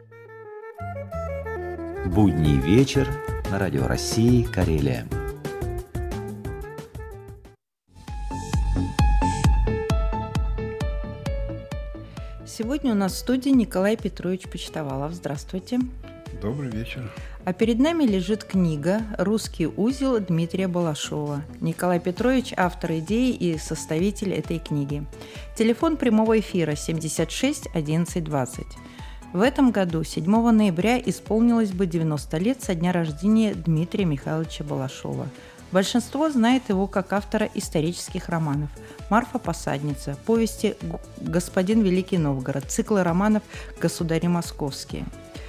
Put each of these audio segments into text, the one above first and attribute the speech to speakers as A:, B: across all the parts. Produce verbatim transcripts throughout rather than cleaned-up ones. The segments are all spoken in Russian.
A: Будний вечер на Радио России Карелия.
B: Сегодня у нас в студии Николай Петрович Почтовалов. Здравствуйте.
C: Добрый вечер.
B: А перед нами лежит книга «Русский узел» Дмитрия Балашова. Николай Петрович – автор идеи и составитель этой книги. Телефон прямого эфира семьдесят шесть одиннадцать двадцать. В этом году, седьмого ноября, исполнилось бы девяносто лет со дня рождения Дмитрия Михайловича Балашова. Большинство знает его как автора исторических романов «Марфа-посадница», повести «Господин Великий Новгород», циклы романов «Государи московские».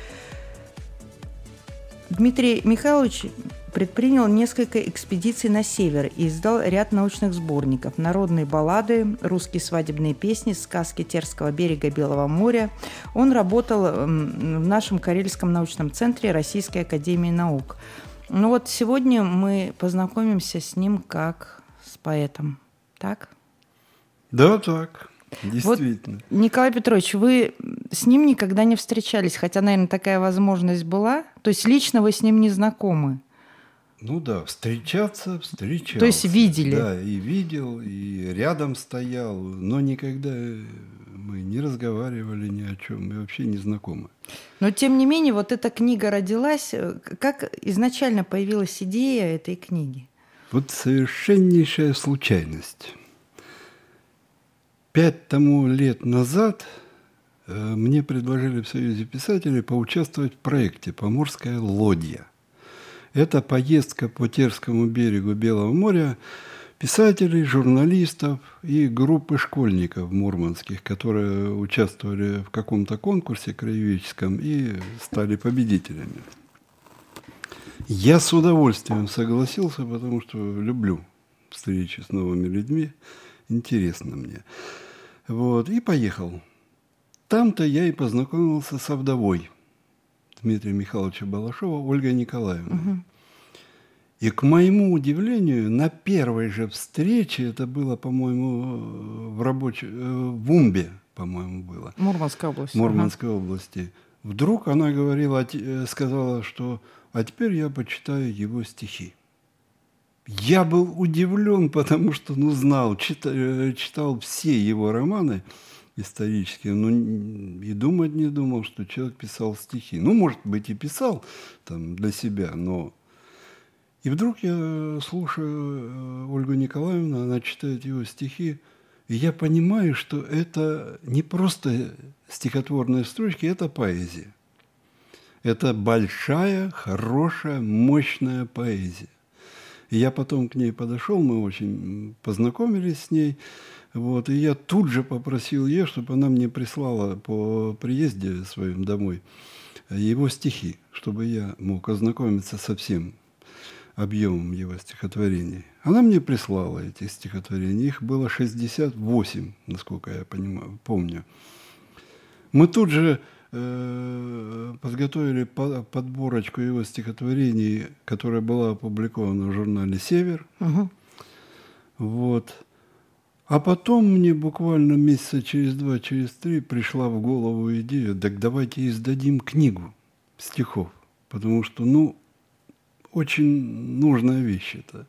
B: Дмитрий Михайлович предпринял несколько экспедиций на север и издал ряд научных сборников: «Народные баллады», «Русские свадебные песни», «Сказки Терского берега Белого моря». Он работал в нашем Карельском научном центре Российской академии наук. Ну вот сегодня мы познакомимся с ним как с поэтом. Так?
C: Да, так. Действительно.
B: Вот, Николай Петрович, вы с ним никогда не встречались, хотя, наверное, такая возможность была. То есть лично вы с ним не знакомы?
C: Ну да, встречаться, встречался.
B: То есть видели?
C: Да, и видел, и рядом стоял, но никогда мы не разговаривали ни о чем, мы вообще не знакомы.
B: Но, тем не менее, вот эта книга родилась. Как изначально появилась идея этой книги?
C: Вот совершеннейшая случайность. Пять тому лет назад э, мне предложили в Союзе писателей поучаствовать в проекте «Поморская лодья». Это поездка по Терскому берегу Белого моря писателей, журналистов и группы школьников мурманских, которые участвовали в каком-то конкурсе краеведческом и стали победителями. Я с удовольствием согласился, потому что люблю встречи с новыми людьми, интересно мне. Вот, и поехал. Там-то я и познакомился со вдовой Дмитрия Михайловича Балашова, Ольгой Николаевной. Угу. И, к моему удивлению, на первой же встрече, это было, по-моему, в рабочей, в Умбе, по-моему, было.
B: Мурманской области.
C: Мурманской ага. области. Вдруг она говорила, сказала, что «а теперь я почитаю его стихи». Я был удивлен, потому что, ну, знал, читал, читал все его романы исторические, но и думать не думал, что человек писал стихи. Ну, может быть, и писал там для себя, но... И вдруг я слушаю Ольгу Николаевну, она читает его стихи, и я понимаю, что это не просто стихотворные строчки, это поэзия. Это большая, хорошая, мощная поэзия. И я потом к ней подошел, мы очень познакомились с ней, вот, и я тут же попросил ее, чтобы она мне прислала по приезде своим домой его стихи, чтобы я мог ознакомиться со всем объемом его стихотворений. Она мне прислала эти стихотворения, их было шестьдесят восемь, насколько я понимаю, помню. Мы тут же подготовили подборочку его стихотворений, которая была опубликована в журнале «Север». Угу. Вот. А потом мне буквально месяца через два, через три пришла в голову идея, так давайте издадим книгу стихов, потому что, ну, очень нужная вещь это.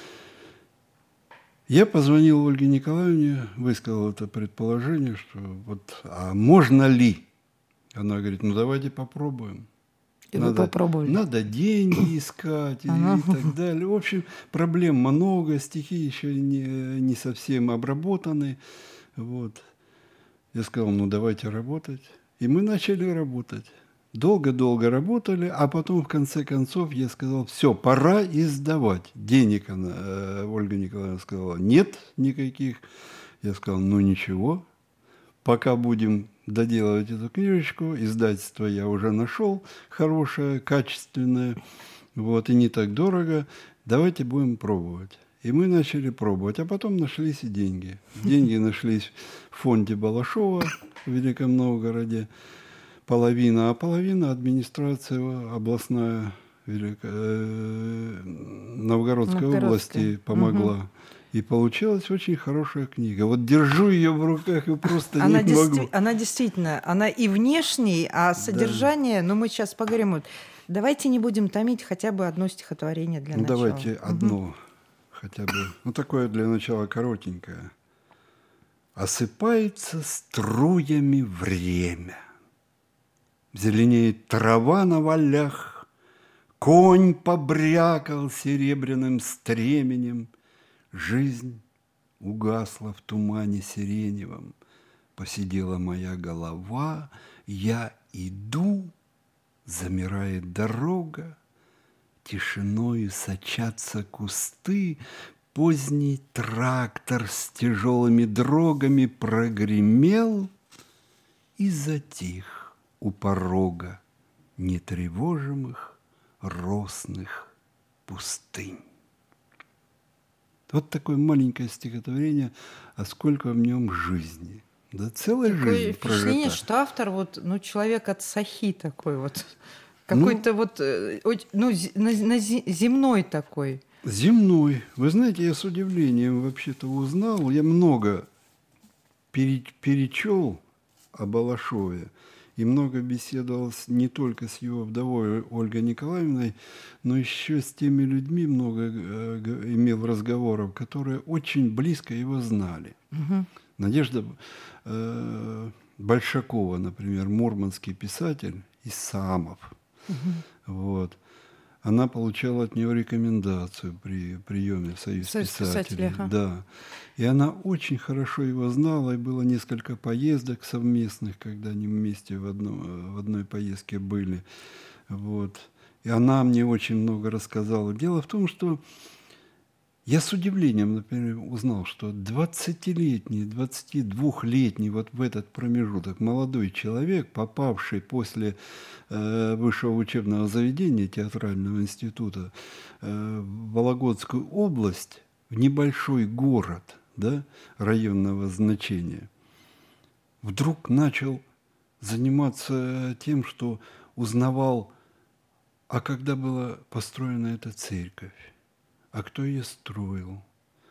C: Я позвонил Ольге Николаевне, высказал это предположение, что вот, а можно ли? Она говорит, ну давайте попробуем.
B: И
C: надо,
B: вы попробовали.
C: Надо деньги искать и, и так далее. В общем, проблем много, стихи еще не, не совсем обработаны. Вот. Я сказал, ну давайте работать. И мы начали работать. Долго-долго работали, а потом в конце концов я сказал, все, пора издавать. Денег она, э, Ольга Николаевна сказала, нет никаких. Я сказал, ну ничего, пока будем доделывать эту книжечку, издательство я уже нашел, хорошее, качественное, вот, и не так дорого, давайте будем пробовать. И мы начали пробовать, а потом нашлись и деньги. Деньги нашлись в фонде Балашова в Великом Новгороде, половина, а половина администрация областная Велик... э... Новгородской области помогла. Угу. И получилась очень хорошая книга. Вот держу ее в руках и просто
B: она
C: не
B: действи-
C: могу.
B: Она действительно, она и внешней, а содержание, да. ну мы сейчас поговорим. Вот, давайте не будем томить хотя бы одно стихотворение для
C: ну,
B: начала.
C: Давайте угу. одно хотя бы. Ну, такое для начала коротенькое. Осыпается струями время. Зеленеет трава на валях, конь побрякал серебряным стременем, жизнь угасла в тумане сиреневом, посидела моя голова, я иду, замирает дорога, тишиною сочатся кусты, поздний трактор с тяжелыми дрогами прогремел и затих у порога нетревожимых росных пустынь. Вот такое маленькое стихотворение, а сколько в нем жизни. Да целая
B: такое
C: жизнь
B: впечатление,
C: прожита.
B: что автор вот, ну, человек от сахи такой вот, какой-то ну, вот, ну, земной такой.
C: Земной. Вы знаете, я с удивлением вообще-то узнал, я много перечел о Балашове, и много беседовал с, не только с его вдовой Ольгой Николаевной, но еще с теми людьми много э, имел разговоров, которые очень близко его знали. Угу. Надежда э, Большакова, например, мурманский писатель из Самов. Угу. Вот. Она получала от него рекомендацию при приеме в Союз, Союз писателей. писателей ага. Да. И она очень хорошо его знала, и было несколько поездок совместных, когда они вместе в, одном, в одной поездке были. Вот. И она мне очень много рассказала. Дело в том, что я с удивлением, например, узнал, что двадцатилетний, двадцатидвухлетний вот в этот промежуток молодой человек, попавший после э, высшего учебного заведения театрального института э, в Вологодскую область, в небольшой город, да, районного значения, вдруг начал заниматься тем, что узнавал, а когда была построена эта церковь, а кто ее строил,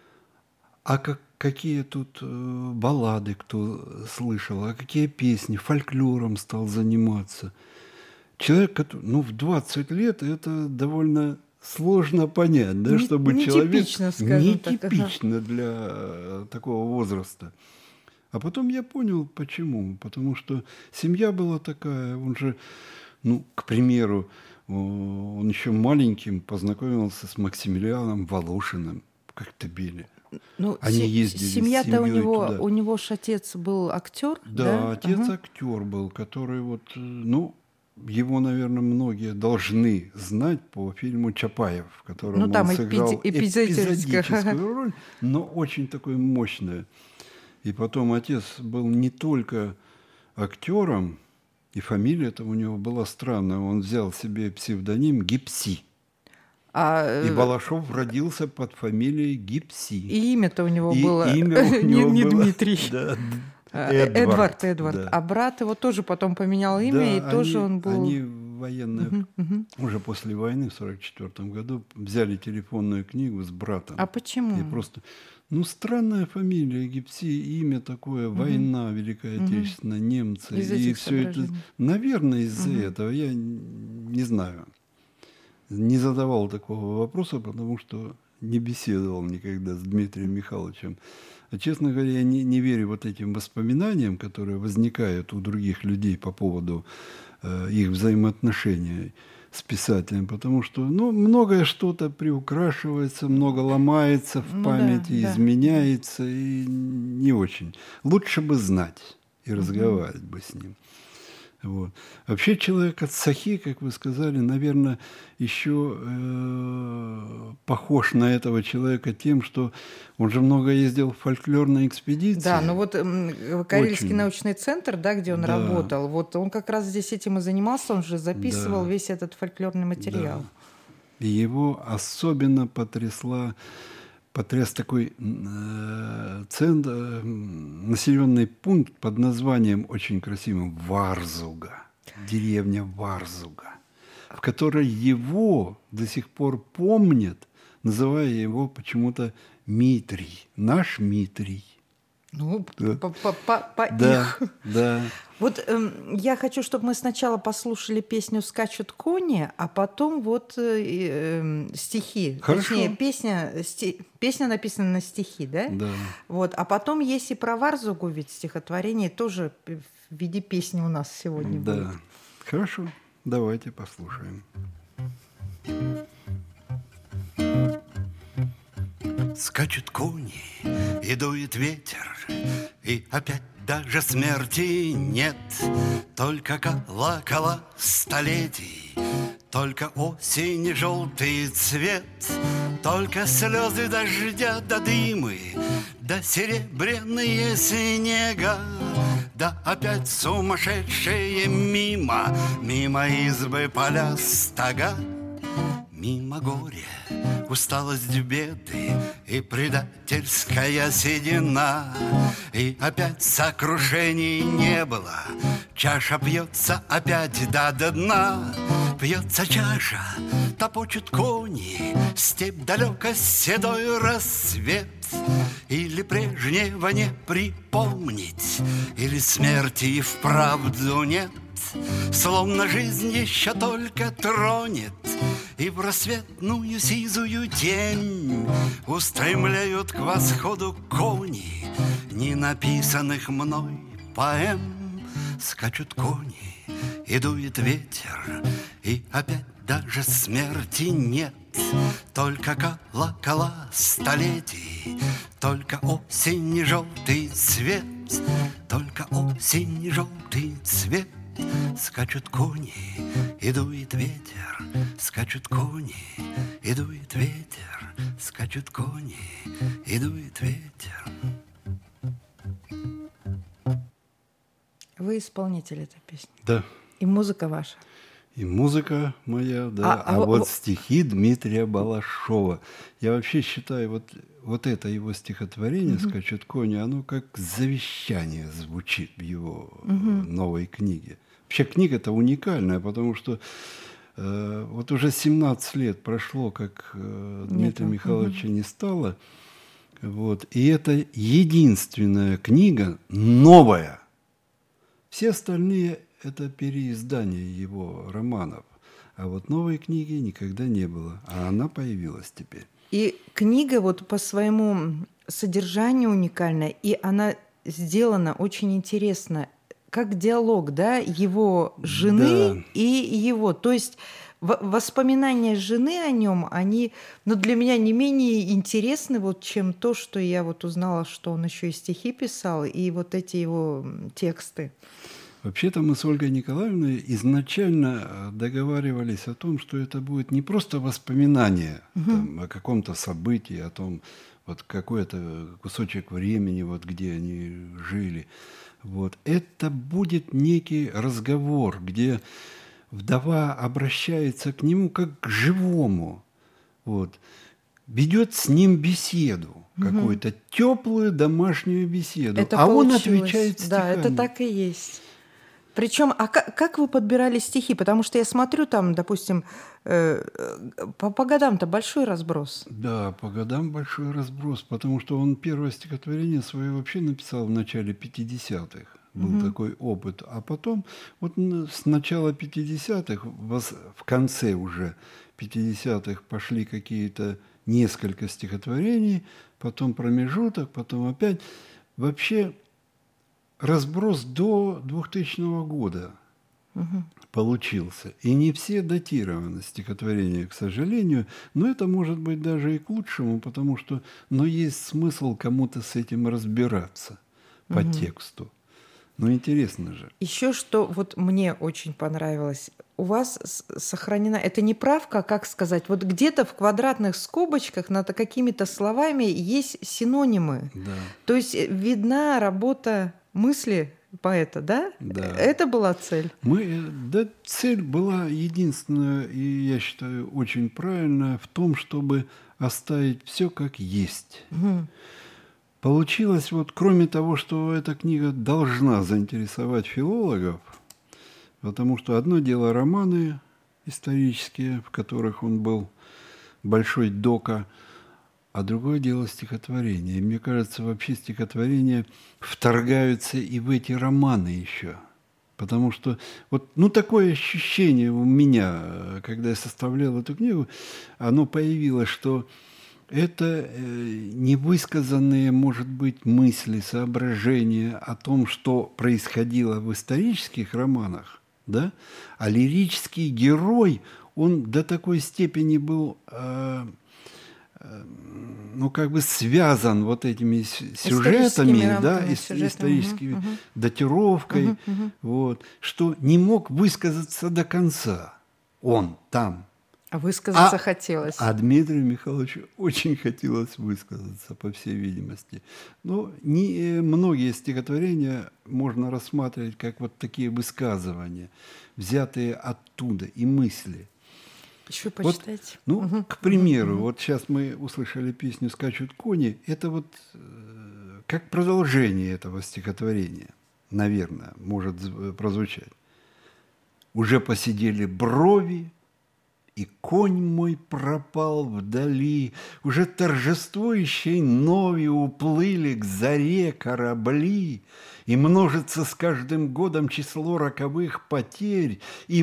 C: а как, какие тут э, баллады кто слышал, а какие песни, фольклором стал заниматься. Человек, который, ну, в двадцать лет это довольно сложно понять, да, не, чтобы не человек...
B: Типично, скажем так,
C: нетипично
B: ага.
C: для э, такого возраста. А потом я понял, почему. Потому что семья была такая, он же, ну, к примеру, он еще маленьким познакомился с Максимилианом Волошиным в Коктебеле.
B: Ну, Они ездили семья-то у него, туда. У него же отец был актер.
C: Да,
B: да?
C: отец
B: угу.
C: актер был, который вот, ну, его, наверное, многие должны знать по фильму «Чапаев», в котором
B: ну, там
C: он сыграл
B: эпизоди-
C: эпизодическую роль, но очень такой мощную. И потом отец был не только актером, и фамилия-то у него была странная. Он взял себе псевдоним Гипси. А, и Балашов родился под фамилией Гипси.
B: И имя-то у него
C: и
B: было
C: имя у него
B: не
C: было,
B: Дмитрий.
C: Да,
B: Эдвард. Эдвард, Эдвард. Да. А брат его тоже потом поменял имя, да, и они, тоже он был...
C: Они военные, угу, угу. уже после войны в сорок четвёртом году взяли телефонную книгу с братом.
B: А почему?
C: И просто... Ну, странная фамилия Гипси, имя такое, угу. война, Великая Отечественная, угу. немцы.
B: Из
C: и все это, наверное, из-за угу. этого, я не знаю. Не задавал такого вопроса, потому что не беседовал никогда с Дмитрием Михайловичем. А, честно говоря, я не, не верю вот этим воспоминаниям, которые возникают у других людей по поводу э, их взаимоотношений с писателем, потому что, ну, многое что-то приукрашивается, много ломается в ну, памяти, да, изменяется, да. и не очень. Лучше бы знать и разговаривать угу. бы с ним. Вот. Вообще человек от сахи, как вы сказали, наверное, еще э, похож на этого человека тем, что он же много ездил в фольклорные экспедиции.
B: Да, ну вот э, Карельский Очень. научный центр, да, где он да. работал, вот он как раз здесь этим и занимался, он же записывал да. весь этот фольклорный материал.
C: Да. И его особенно потрясла потряс такой э, центр, э, населенный пункт под названием очень красивым Варзуга, деревня Варзуга, в которой его до сих пор помнят, называя его почему-то Митрий, наш Митрий.
B: Ну,
C: Да.
B: по, по, по, по
C: Да,
B: их.
C: да.
B: Вот эм, я хочу, чтобы мы сначала послушали песню «Скачут кони», а потом вот э, э, стихи.
C: Хорошо.
B: Точнее, песня, сти, песня написана на стихи, да?
C: Да.
B: Вот. А потом есть и про Варзугу, ведь стихотворение тоже в виде песни у нас сегодня
C: Да.
B: будет.
C: Хорошо, давайте послушаем.
D: Скачут кони, и дует ветер, и опять даже смерти нет. Только колокола столетий, только осень желтый цвет, только слезы дождя да дымы, да серебряные снега, да опять сумасшедшие мимо, мимо избы поля стога, мимо горя, усталость беды и предательская седина. И опять сокрушений не было, чаша пьется опять до дна. Пьется чаша, топочут кони, степь далеко, седой рассвет. Или прежнего не припомнить, или смерти и вправду нет. Словно жизнь еще только тронет, и в рассветную сизую тень устремляют к восходу кони ненаписанных мной поэм. Скачут кони, и дует ветер, и опять даже смерти нет. Только колокола столетий, только осень и желтый цвет, только осень и желтый цвет. Скачут кони, и дует ветер, скачут кони, и дует ветер, скачут кони, и дует ветер.
B: Вы исполнитель этой песни.
C: Да.
B: И музыка ваша.
C: И музыка моя, да.
B: А-
C: А,
B: а
C: вот
B: во-
C: стихи Дмитрия Балашова. Я вообще считаю, вот, вот это его стихотворение «Скачут кони», оно как завещание звучит в его э, новой книге. Вообще книга-то уникальная, потому что э, вот уже семнадцать лет прошло, как э, Дмитрия
B: Нету.
C: Михайловича не стало. Вот. И это единственная книга новая. Все остальные – это переиздание его романов. А вот новой книги никогда не было. А она появилась теперь.
B: И книга вот по своему содержанию уникальная, и она сделана очень интересно, как диалог, да, его жены
C: Да.
B: и его. То есть в- воспоминания жены о нем, они, ну, для меня не менее интересны, вот, чем то, что я вот узнала, что он еще и стихи писал, и вот эти его м, тексты.
C: Вообще-то мы с Ольгой Николаевной изначально договаривались о том, что это будет не просто воспоминание там, о каком-то событии, о том, вот какой-то кусочек времени, вот где они жили. Вот. Это будет некий разговор, где вдова обращается к нему как к живому, вот. Ведет с ним беседу, какую-то теплую домашнюю беседу,
B: Это
C: а он
B: получилось.
C: отвечает стихами.
B: Да, это так и есть. Причем, а как, как вы подбирали стихи? Потому что я смотрю там, допустим, э, э, по, по годам-то большой разброс.
C: Да, по годам большой разброс, потому что он первое стихотворение свое вообще написал в начале пятидесятых. Был
B: Мгм.
C: такой опыт. А потом, вот н- с начала пятидесятых, вос- в конце уже пятидесятых пошли какие-то несколько стихотворений, потом промежуток, потом опять. Вообще разброс до двухтысячного года получился. И не все датированы стихотворения, к сожалению, но это может быть даже и к лучшему, потому что, но есть смысл кому-то с этим разбираться по тексту. Ну, интересно же.
B: Еще что вот мне очень понравилось. У вас с- сохранена, это не правка, а как сказать, вот где-то в квадратных скобочках над какими-то словами есть синонимы.
C: Да.
B: То есть э, видна работа мысли поэта, да?
C: Да.
B: Это была цель.
C: Мы, э, да, цель была единственная, и я считаю, очень правильная, в том, чтобы оставить все как есть.
B: Мгм.
C: Получилось, вот кроме того, что эта книга должна заинтересовать филологов, потому что одно дело романы исторические, в которых он был большой дока, а другое дело стихотворение. И мне кажется, вообще стихотворения вторгаются и в эти романы еще. Потому что вот, ну, такое ощущение у меня, когда я составлял эту книгу, оно появилось, что это невысказанные, может быть, мысли, соображения о том, что происходило в исторических романах, да? А лирический герой, он до такой степени был, э, э, ну, как бы связан вот этими сюжетами, да, и, сюжетами, историческими угу, датировкой, угу, угу. Вот, что не мог высказаться до конца он там.
B: А высказаться
C: а,
B: хотелось.
C: А Дмитрию Михайловичу очень хотелось высказаться, по всей видимости. Но не, многие стихотворения можно рассматривать как вот такие высказывания, взятые оттуда, и мысли.
B: Еще почитайте.
C: Вот, ну,
B: угу.
C: к примеру, угу. вот сейчас мы услышали песню «Скачут кони». Это вот э, как продолжение этого стихотворения, наверное, может прозвучать. «Уже посидели брови, и конь мой пропал вдали, уже торжествующей новью уплыли к заре корабли, и множится с каждым годом число роковых потерь, и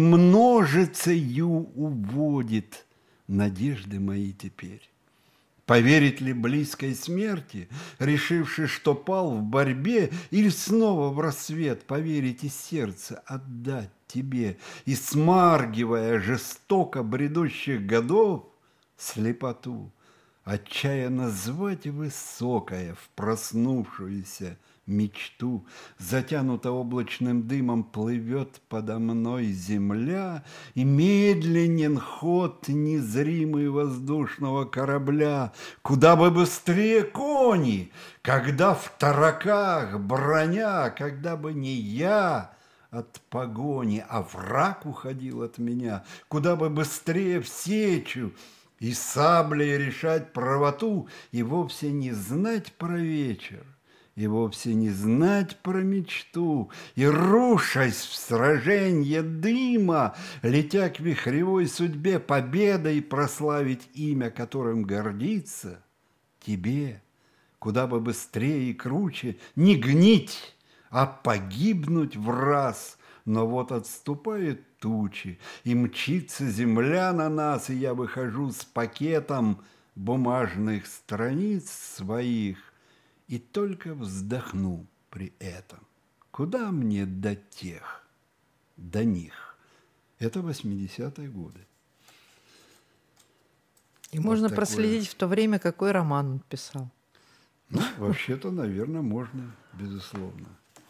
C: множицею уводит надежды мои теперь. Поверить ли близкой смерти, решивши, что пал в борьбе, или снова в рассвет поверить и сердце отдать тебе, и, смаргивая жестоко бредущих годов слепоту, отчаянно звать высокое в проснувшуюся мечту, затянута облачным дымом плывет подо мной земля, и медленен ход незримый воздушного корабля, куда бы быстрее кони, когда в тараках броня, когда бы не я от погони, а враг уходил от меня, куда бы быстрее в сечу, и саблей решать правоту, и вовсе не знать про вечер, и вовсе не знать про мечту, и, рушась в сраженье дыма, летя к вихревой судьбе победой прославить имя, которым гордится, тебе, куда бы быстрее и круче, не гнить, а погибнуть в раз. Но вот отступают тучи, и мчится земля на нас, и я выхожу с пакетом бумажных страниц своих, и только вздохну при этом. Куда мне до тех, до них? Это восьмидесятые годы.
B: И вот можно такое. Проследить в то время, какой роман он писал.
C: Ну, вообще-то, наверное, можно, безусловно.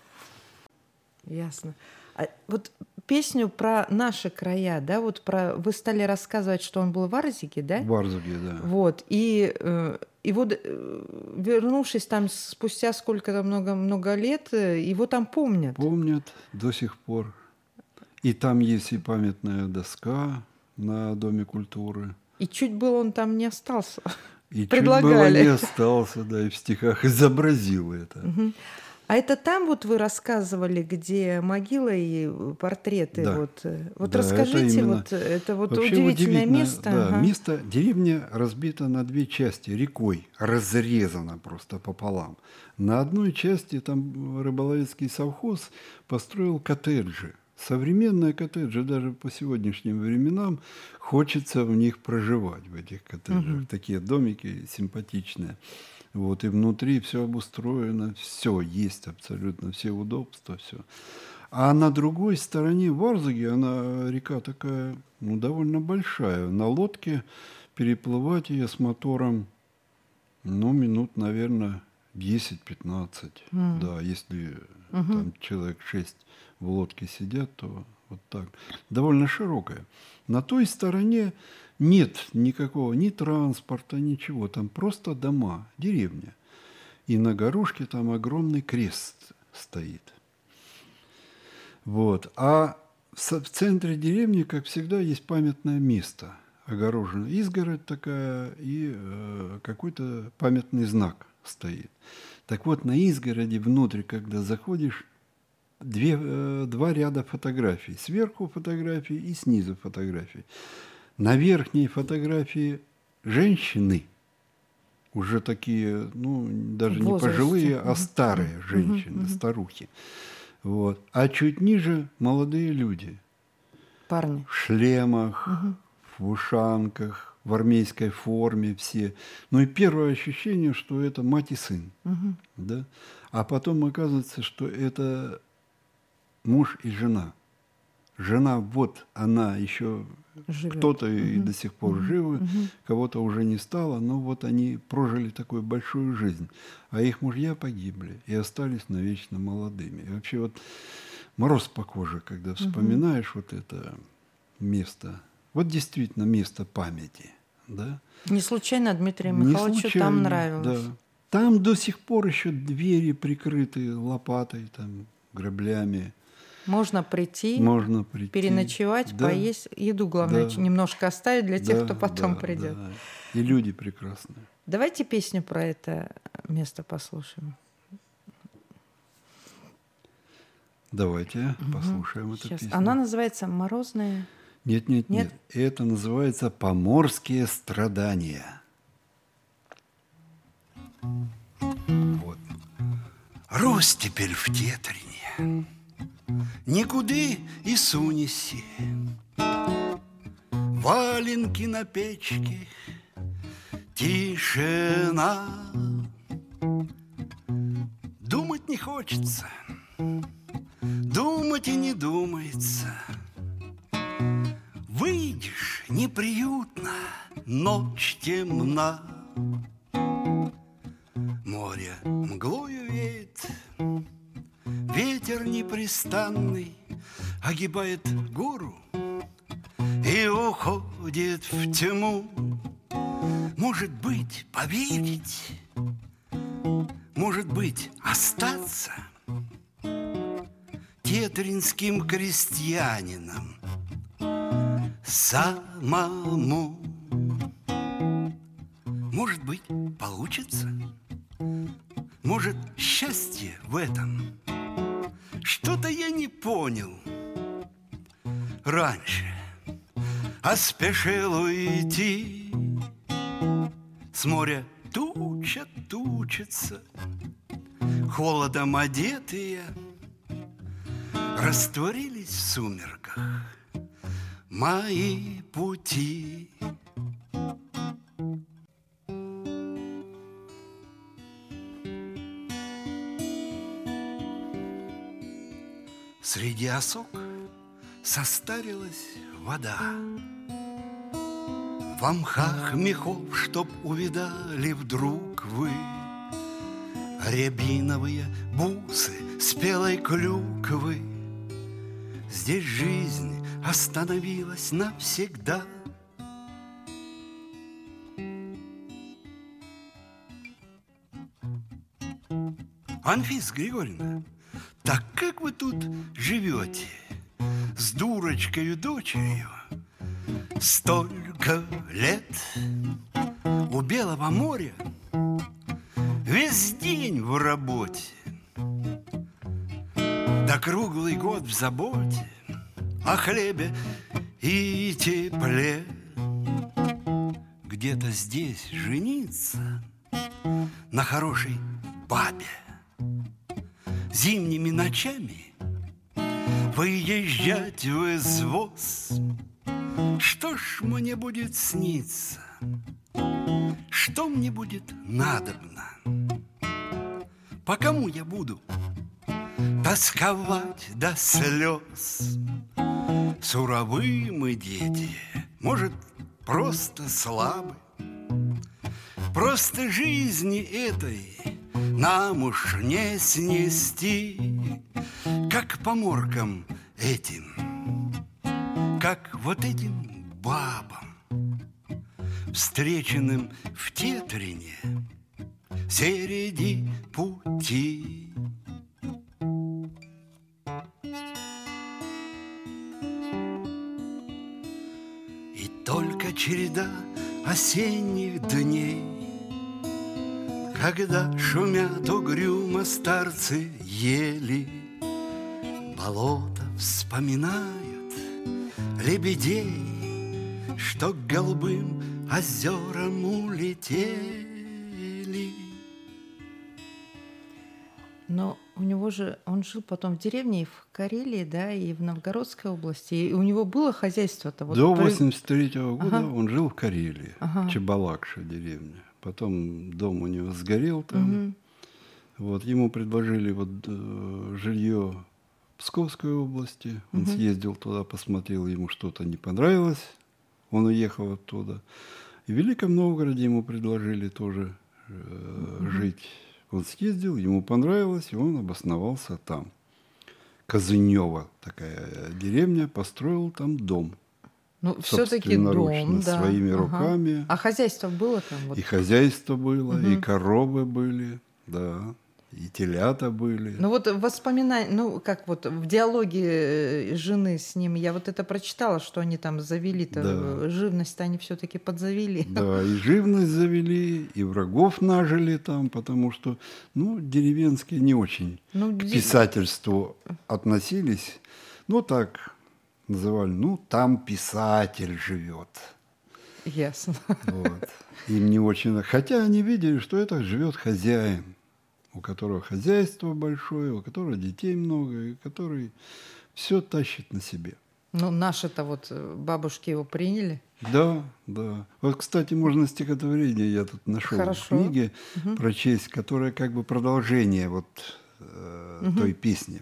B: Ясно. А вот песню про наши края, да, вот про вы стали рассказывать, что он был в Арзике, да?
C: В Арзике, да.
B: Вот, и, и вот вернувшись там спустя сколько-то много-много лет, его там помнят.
C: Помнят до сих пор. И там есть и памятная доска на Доме культуры.
B: И чуть было он там не остался.
C: И
B: предлагали.
C: Чуть было не остался, да, и в стихах изобразил это.
B: Угу. А это там вот вы рассказывали, где могила и портреты.
C: Да.
B: Вот, вот
C: да,
B: расскажите,
C: это, именно...
B: вот, это вот
C: Вообще
B: удивительное место.
C: Да,
B: ага.
C: место, деревня разбита на две части, рекой, разрезана просто пополам. На одной части там рыболовецкий совхоз построил коттеджи. Современные коттеджи, даже по сегодняшним временам, хочется в них проживать, в этих коттеджах. Угу. Такие домики симпатичные. Вот, и внутри все обустроено, все есть абсолютно, все удобства, все. А на другой стороне, в Арзике, она река такая, ну, довольно большая. На лодке переплывать ее с мотором, ну, минут, наверное, десять-пятнадцать. Mm. Да, если mm-hmm. там человек шесть в лодке сидят, то вот так. Довольно широкая. На той стороне нет никакого ни транспорта, ничего. Там просто дома, деревня. И на горошке там огромный крест стоит. Вот. А в центре деревни, как всегда, есть памятное место. Огороженная изгородь такая, и э, какой-то памятный знак стоит. Так вот, на изгороди внутрь, когда заходишь, две, э, два ряда фотографий. Сверху фотографии и снизу фотографии. На верхней фотографии женщины уже такие, ну, даже не
B: возрасте.
C: пожилые, а
B: Мгм.
C: старые женщины,
B: Мгм.
C: старухи. Вот. А чуть ниже молодые люди
B: Парни.
C: в шлемах,
B: Мгм.
C: в ушанках, в армейской форме все. Ну и первое ощущение, что это мать и сын.
B: Мгм.
C: Да? А потом оказывается, что это муж и жена. Жена, вот она еще,
B: Живет.
C: кто-то и
B: Мгм.
C: до сих пор
B: Мгм.
C: живы,
B: Мгм.
C: кого-то уже не стало, но вот они прожили такую большую жизнь. А их мужья погибли и остались навечно молодыми. И вообще вот мороз по коже, когда вспоминаешь вот это место. Вот действительно место памяти. Да?
B: Не случайно Дмитрию
C: Не
B: Михайловичу там
C: случайно,
B: нравилось.
C: да. Там до сих пор еще двери прикрыты лопатой, там, граблями.
B: Можно прийти,
C: Можно прийти.
B: переночевать,
C: Да,
B: поесть. Еду, главное,
C: да.
B: немножко оставить для тех,
C: да,
B: кто потом
C: да,
B: придет.
C: да. И люди прекрасные.
B: Давайте песню про это место послушаем.
C: Давайте послушаем эту
B: Сейчас.
C: песню.
B: Она называется «Морозная».
C: Нет, нет,
B: Нет?
C: нет. Это называется «Поморские страдания». Вот.
D: Рос теперь в Тетрине, никуды и сунеси. Валенки на печке, тишина. Думать не хочется, думать и не думается. Выйдешь неприютно, ночь темна. Море мглою веет, ветер непрестанный огибает гору и уходит в тьму. Может быть, поверить, может быть, остаться тетринским крестьянином самому. Может быть, получится? Может, счастье в этом? Что-то я не понял раньше, а спешил уйти. С моря туча тучится, холодом одетые, растворились в сумерках мои пути. Среди осок состарилась вода. В мхах мехов, чтоб увидали вдруг вы рябиновые бусы спелой клюквы. Здесь жизнь остановилась навсегда. Анфиса Григорьевна, так как вы тут живете с дурочкою дочерью столько лет? У Белого моря весь день в работе, да круглый год в заботе о хлебе и тепле. Где-то здесь жениться на хорошей бабе, зимними ночами выезжать в извоз. Что ж мне будет сниться? Что мне будет надобно? По кому я буду тосковать до слез? Суровы мы, дети, может, просто слабы. Просто жизни этой нам уж не снести, как поморкам этим, как вот этим бабам, встреченным в Тетрине среди пути. И только череда осенних дней, когда шумят угрюмо старцы ели, болото вспоминают лебедей, что к голубым озерам улетели. цвели.
B: Но у него же, он жил потом в деревне и в Карелии, да, и в Новгородской области. И у него было хозяйство-то? Вот
C: До
B: при-
C: восемьдесят третьего года
B: Ага.
C: он жил в Карелии,
B: Ага.
C: Чебалакша деревня. Потом дом у него сгорел там.
B: Мгм.
C: Вот, ему предложили вот, э, жилье в Псковской области. Он
B: Мгм.
C: съездил туда, посмотрел, ему что-то не понравилось. Он уехал оттуда. И в Великом Новгороде ему предложили тоже э, жить. Он съездил, ему понравилось, и он обосновался там. Казынева такая деревня, построил там дом.
B: Ну, все-таки дом,
C: Собственноручно,
B: да.
C: своими
B: Ага.
C: руками.
B: А хозяйство было там? Вот?
C: И хозяйство было, и
B: Мгм.
C: коровы были, да, и телята были.
B: Ну вот воспоминания, ну как вот в диалоге э, жены с ним, я вот это прочитала, что они там завели-то,
C: Да.
B: э, живность-то они все-таки подзавели.
C: Да, и живность завели, и врагов нажили там, потому что, ну, деревенские не очень
B: Ну,
C: к
B: ди-
C: писательству относились. Ну, так называли, ну, там писатель живет.
B: Ясно.
C: Вот. Им не очень... Хотя они видели, что это живет хозяин, у которого хозяйство большое, у которого детей много, и который все тащит на себе.
B: Ну, наши-то вот э, бабушки его приняли.
C: Да, да. Вот, кстати, можно стихотворение, я тут нашел
B: Хорошо.
C: в книге, прочесть, которое как бы продолжение вот э, той песни.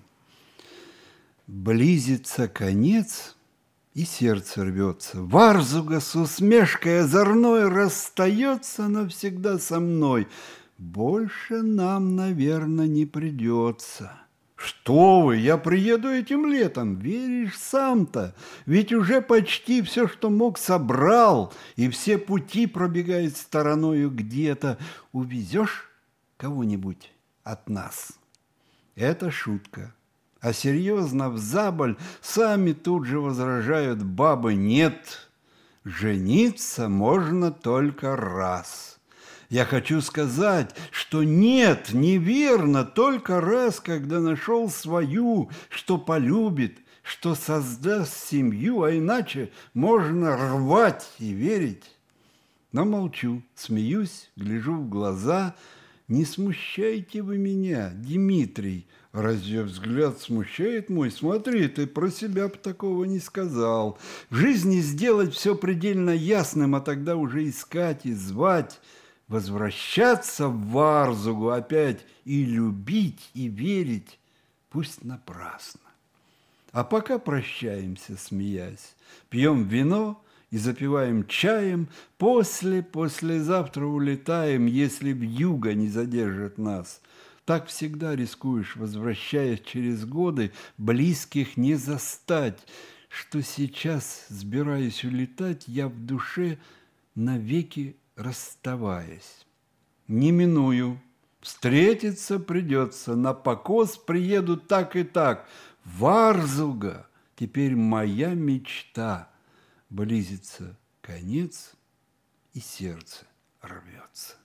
C: «Близится конец, и сердце рвется. Варзуга с усмешкой озорной расстается навсегда со мной. Больше нам, наверное, не придется». «Что вы, я приеду этим летом, веришь сам-то? Ведь уже почти все, что мог, собрал, и все пути пробегают стороною где-то. Увезешь кого-нибудь от нас?» Это шутка. А серьезно взаболь сами тут же возражают бабы: «Нет, жениться можно только раз». Я хочу сказать, что нет, неверно, только раз, когда нашел свою, что полюбит, что создаст семью, а иначе можно рвать и верить. Но молчу, смеюсь, гляжу в глаза. Не смущайте вы меня, Дмитрий. Разве взгляд смущает мой? Смотри, ты про себя бы такого не сказал. В жизни сделать все предельно ясным, а тогда уже искать и звать. Возвращаться в Варзугу опять и любить, и верить, пусть напрасно. А пока прощаемся, смеясь, пьем вино и запиваем чаем, после, послезавтра улетаем, если вьюга не задержит нас. Так всегда рискуешь, возвращаясь через годы, близких не застать, что сейчас, сбираясь улетать, я в душе навеки расставаясь. Не миную, встретиться придется, на покос приеду так и так. Варзуга теперь моя мечта. Близится конец, и сердце рвется.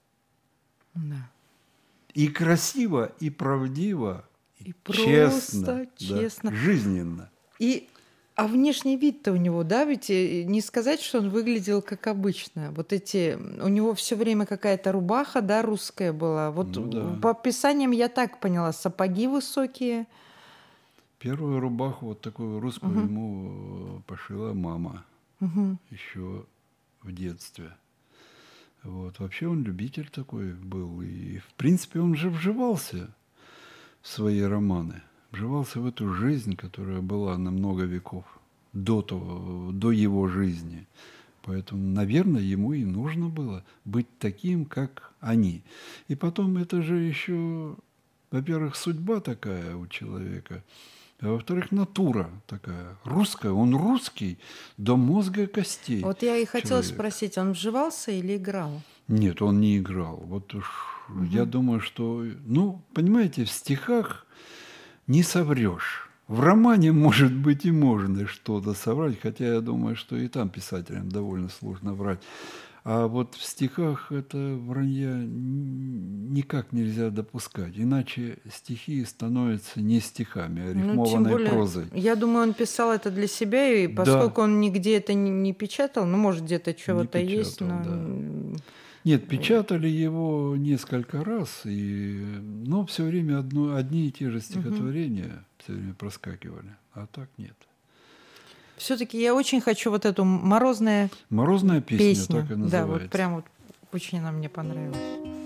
B: Да.
C: И красиво, и правдиво, и,
B: И
C: честно,
B: просто честно.
C: да, жизненно.
B: И, а внешний вид-то у него, да, ведь э, не сказать, что он выглядел как обычно. Вот эти, у него все время какая-то рубаха, да, русская была. Вот
C: Ну да.
B: по описаниям я так поняла, сапоги высокие.
C: Первую рубаху вот такую русскую
B: Мгм.
C: ему пошила мама
B: Мгм.
C: еще в детстве. Вот. Вообще он любитель такой был. И, в принципе, он же вживался в свои романы. Вживался в эту жизнь, которая была на много веков до того, до его жизни. Поэтому, наверное, ему и нужно было быть таким, как они. И потом это же еще, во-первых, судьба такая у человека, а во-вторых, натура такая русская. Он русский до мозга костей.
B: Вот я и хотела
C: человек.
B: спросить, он вживался или играл?
C: Нет, он не играл. Вот уж я думаю, что... Ну, понимаете, в стихах не соврешь. В романе, может быть, и можно что-то соврать, хотя я думаю, что и там писателям довольно сложно врать. А вот в стихах это вранья н- никак нельзя допускать. Иначе стихи становятся не стихами, а
B: Ну, тем
C: рифмованной
B: более,
C: прозой.
B: я думаю, он писал это для себя, и
C: Да.
B: поскольку он нигде это не, не печатал, ну, может, где-то чего-то
C: печатал,
B: есть, но
C: да.
B: м,
C: Нет, печатали его несколько раз, и, но все время одно, одни и те же стихотворения угу. все время проскакивали, а так нет.
B: Все-таки я очень хочу вот эту морозная,
C: морозная песня,
B: песня.
C: Так и называется.
B: Да, вот прям вот очень она мне понравилась.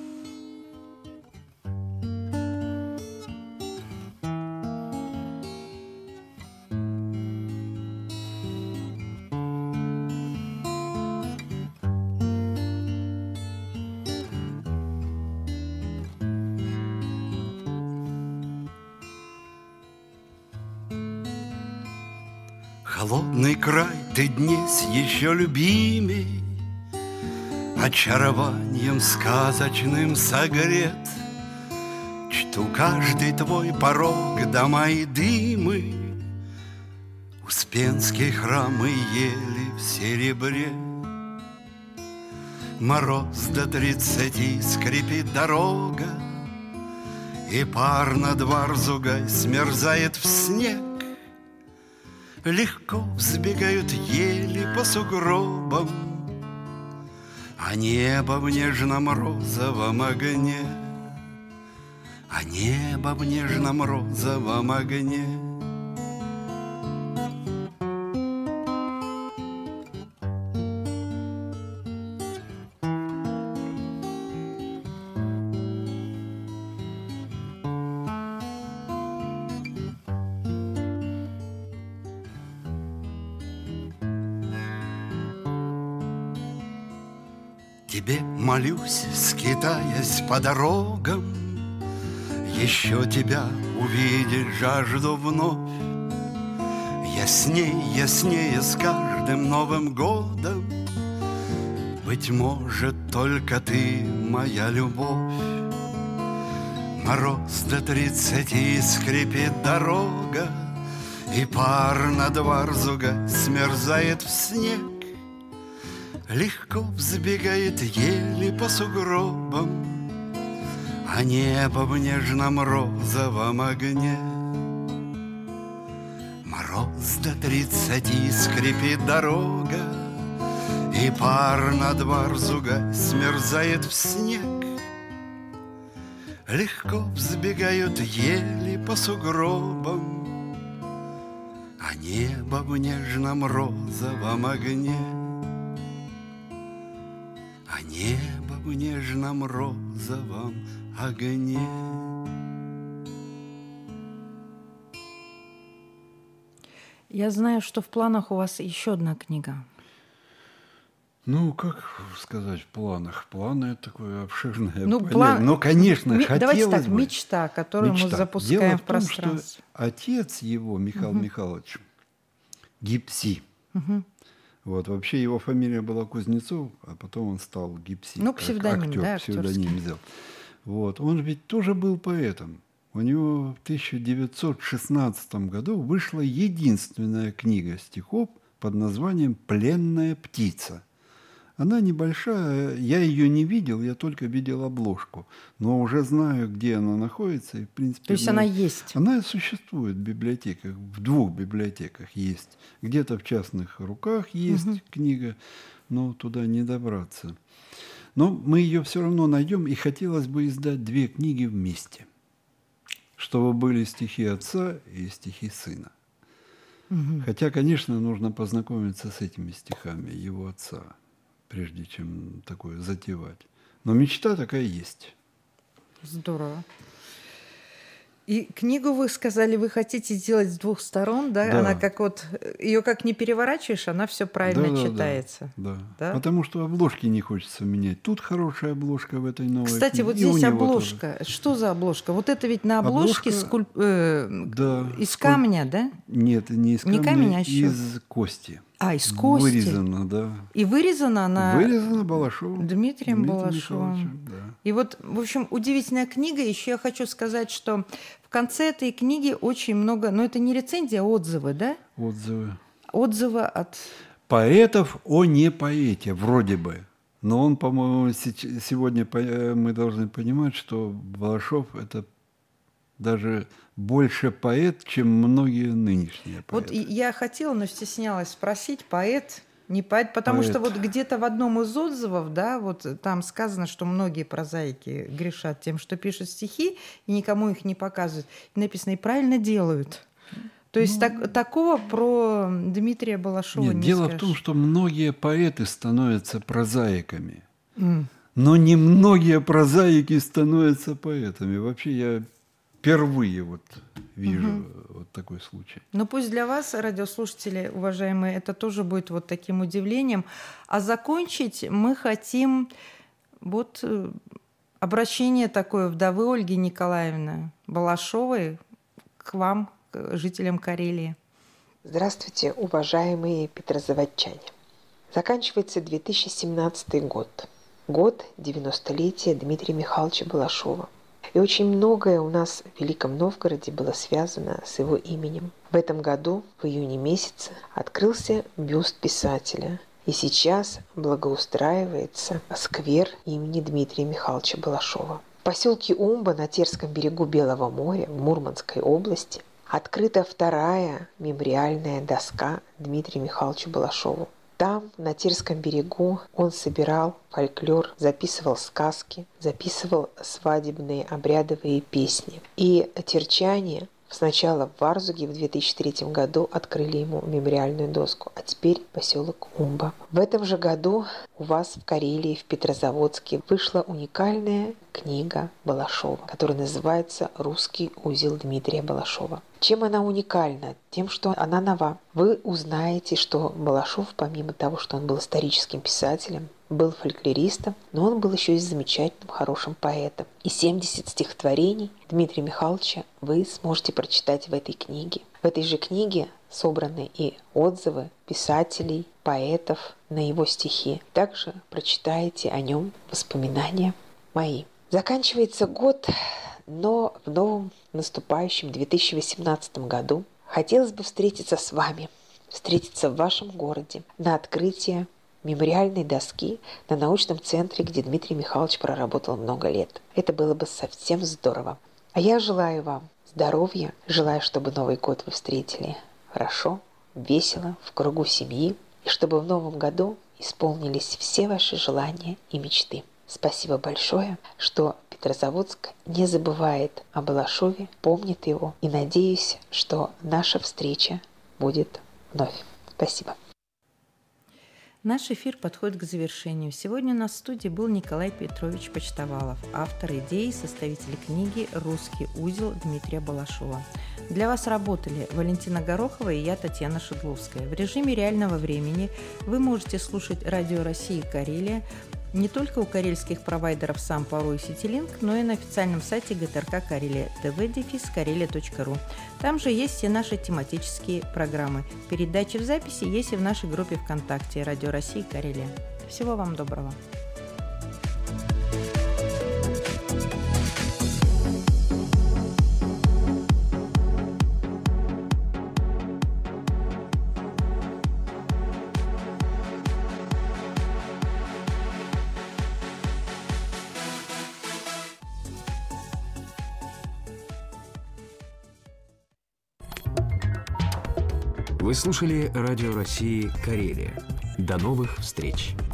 D: Холодный край, ты днесь еще любимей, очарованием сказочным согрет. Чту каждый твой порог, дома и дымы, Успенские храмы ели в серебре. Мороз до тридцати скрипит дорога, И пар над Варзугой смерзает в снег. Легко взбегают ели по сугробам, А небо в нежном розовом огне, А небо в нежном розовом огне. Тебе молюсь, скитаясь по дорогам, Еще тебя увидеть жажду вновь. Ясней, яснее с каждым Новым годом, Быть может, только ты моя любовь. Мороз до тридцати скрипит дорога, И пар над Варзугой смерзает в снег. Легко взбегает ели по сугробам, А небо в нежном розовом огне. Мороз до тридцати скрипит дорога, И пар над Варзугой смерзает в снег. Легко взбегают ели по сугробам, А небо в нежном розовом огне. А небо в нежном розовом огне.
B: Я знаю, что в планах у вас еще одна книга.
C: Ну, как сказать, в планах? Планы – это такое обширное
B: ну,
C: понятие.
B: План...
C: Но, конечно,
B: Ми...
C: хотелось
B: Давайте так,
C: бы...
B: мечта, которую
C: мечта.
B: мы запускаем
C: Дело
B: в,
C: в том,
B: пространство.
C: Что отец его, Михаил угу. Михайлович, Гипси.
B: Угу.
C: Вот, вообще его фамилия была Кузнецов, а потом он стал Гипси.
B: Ну, псевдоним,
C: актер,
B: да,
C: псевдоним взял. Вот, он ведь тоже был поэтом. У него в тысяча девятьсот шестнадцатом году вышла единственная книга стихов под названием «Пленная птица». Она небольшая, я ее не видел, я только видел обложку, но уже знаю, где она находится. И, в принципе,
B: То есть она есть?
C: Она существует в библиотеках, в двух библиотеках есть. Где-то в частных руках есть угу. книга, но туда не добраться. Но мы ее все равно найдем, и хотелось бы издать две книги вместе, чтобы были стихи отца и стихи сына. Угу. Хотя, конечно, нужно познакомиться с этими стихами его отца, прежде чем такое затевать. Но мечта такая есть.
B: Здорово. И книгу, вы сказали, вы хотите сделать с двух сторон, да?
C: Да.
B: Она как вот, ее как не переворачиваешь, она все правильно да, читается.
C: Да, да.
B: Да?
C: Потому что обложки не хочется менять. Тут хорошая обложка в этой новой
B: Кстати,
C: книге.
B: вот здесь обложка. Тоже. Что за обложка? Вот это ведь на обложке обложка, скульп... э,
C: да,
B: из
C: скульп...
B: камня, да?
C: Нет, не из камня,
B: не камень, а
C: из кости.
B: А, из кости.
C: Вырезана, да.
B: И вырезана она...
C: Вырезана Балашовым.
B: Дмитрием, Дмитрием Балашовым.
C: Да.
B: И вот, в общем, удивительная книга. Еще я хочу сказать, что в конце этой книги очень много... Но это не рецензия, а отзывы, да?
C: Отзывы.
B: Отзывы от...
C: Поэтов о не поэте, вроде бы. Но он, по-моему, сегодня мы должны понимать, что Балашов – это даже больше поэт, чем многие нынешние поэты.
B: Вот я хотела, но стеснялась спросить, поэт Не поэт, потому
C: Поэт.
B: что вот где-то в одном из отзывов, да, вот там сказано, что многие прозаики грешат тем, что пишут стихи, и никому их не показывают. И написано, и правильно делают. То есть ну, так, такого про Дмитрия Балашова
C: нет,
B: не
C: дело
B: скажешь.
C: в том, что многие поэты становятся прозаиками.
B: Mm.
C: Но не многие прозаики становятся поэтами. Вообще я впервые вот вижу угу. вот такой случай.
B: Ну пусть для вас, радиослушатели, уважаемые, это тоже будет вот таким удивлением. А закончить мы хотим вот обращение такое вдовы Ольги Николаевны Балашовой к вам, к жителям Карелии.
E: Здравствуйте, уважаемые петрозаводчане. Заканчивается две тысячи семнадцатый год. Год девяностолетия Дмитрия Михайловича Балашова. И очень многое у нас в Великом Новгороде было связано с его именем. В этом году, в июне месяце, открылся бюст писателя. И сейчас благоустраивается сквер имени Дмитрия Михайловича Балашова. В поселке Умба на Терском берегу Белого моря в Мурманской области открыта вторая мемориальная доска Дмитрию Михайловичу Балашову. Там, на Терском берегу, он собирал фольклор, записывал сказки, записывал свадебные обрядовые песни. И терчане сначала в Варзуге в две тысячи третьем году открыли ему мемориальную доску, а теперь поселок Умба. В этом же году у вас в Карелии, в Петрозаводске, вышла уникальная книга Балашова, которая называется «Русский узел Дмитрия Балашова». Чем она уникальна? Тем, что она нова. Вы узнаете, что Балашов, помимо того, что он был историческим писателем, был фольклористом, но он был еще и замечательным, хорошим поэтом. И семьдесят стихотворений Дмитрия Михайловича вы сможете прочитать в этой книге. В этой же книге собраны и отзывы писателей, поэтов на его стихи. Также прочитаете о нем воспоминания мои. Заканчивается год, но в новом наступающем две тысячи восемнадцатом году хотелось бы встретиться с вами, встретиться в вашем городе на открытии мемориальной доски на научном центре, где Дмитрий Михайлович проработал много лет. Это было бы совсем здорово. А я желаю вам здоровья, желаю, чтобы Новый год вы встретили хорошо, весело, в кругу семьи, и чтобы в новом году исполнились все ваши желания и мечты. Спасибо большое, что Петрозаводск не забывает о Балашове, помнит его, и надеюсь, что наша встреча будет вновь. Спасибо.
B: Наш эфир подходит к завершению. Сегодня у нас в студии был Николай Петрович Почтовалов, автор идеи, составитель книги «Русский узел» Дмитрия Балашова. Для вас работали Валентина Горохова и я, Татьяна Шедловская. В режиме реального времени вы можете слушать Радио России Карелия не только у карельских провайдеров Сампару и Ситилинк, но и на официальном сайте ГТРК Карелия тэ вэ дефис карелия точка ру. Там же есть все наши тематические программы. Передачи в записи есть и в нашей группе ВКонтакте «Радио России Карелия». Всего вам доброго.
F: Вы слушали Радио России Карелия. До новых встреч!